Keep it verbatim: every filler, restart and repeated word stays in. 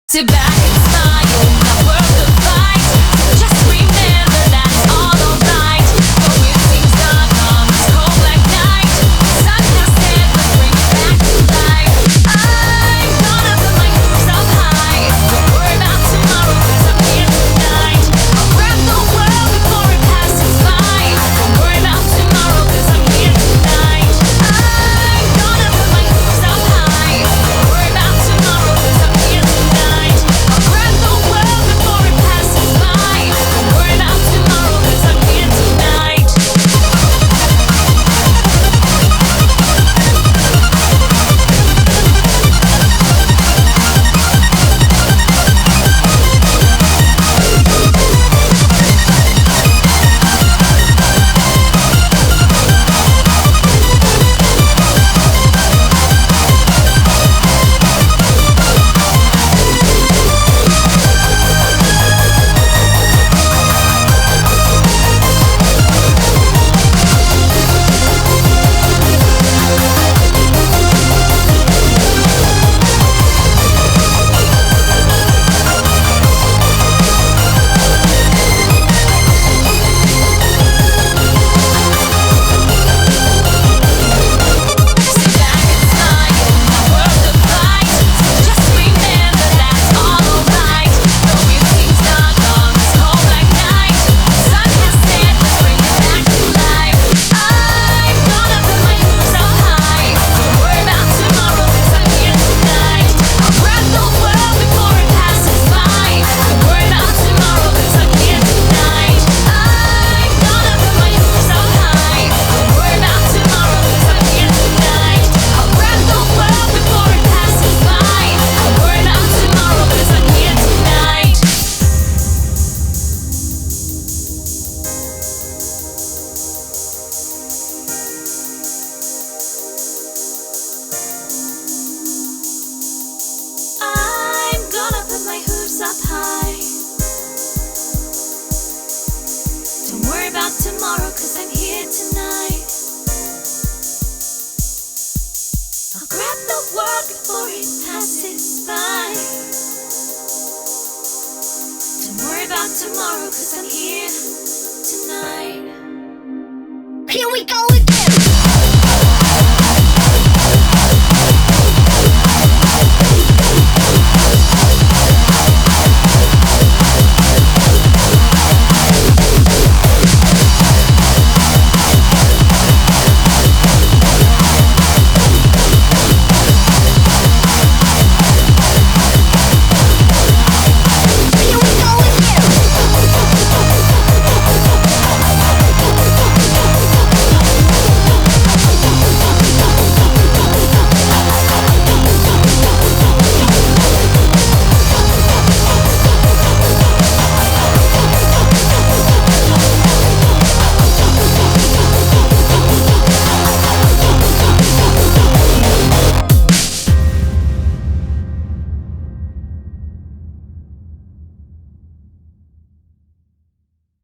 Sit back and smile, not worth the fight. Just remember that's all alright. Go music's dot com, it's cold black night. Sun has set, let's bring it back to life. I'm gonna put my hopes up high. Don't worry about tomorrow, cause I'm here tonight. I'll grab the world before it passes by. Don't worry about tomorrow, cause I'm here tonight. I'm gonna put my hopes up high. Don't worry about tomorrow, cause I'm here tonight. I'll grab the world before it passes by. Don't worry about tomorrow, cause I'm here tonight. Sit back and smile, not worth the fight. Just remember that's all alright. Go music's dot com, it's cold black night. Sun has set, let's bring it back to life. I'm gonna put my hopes up high. Don't worry about tomorrow, cause I'm here tonight. I'll grab the world before it passes by. Don't worry about tomorrow, cause I'm here tonight. I'm gonna put my hopes up high. Don't worry about tomorrow, cause I'm here tonight. I'll grab the world before it passes by. Don't worry about tomorrow, cause I'm here tonight. I'm gonna put my hooves up high. Don't worry about tomorrow, cause I'm here tonight. I'll grab the world before it passes by. Don't worry about tomorrow, cause I'm here tonight. Here we go again.